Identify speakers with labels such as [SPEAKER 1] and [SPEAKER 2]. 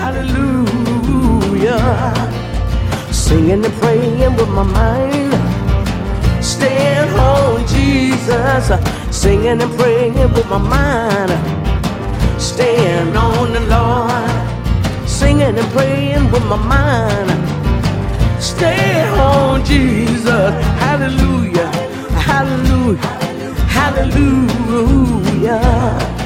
[SPEAKER 1] hallelujah. Singing and praying with my mind, staying on Jesus. Singing and praying with my mind, staying on the Lord. Singing and praying with my mind, stay on Jesus. Hallelujah, hallelujah, hallelujah.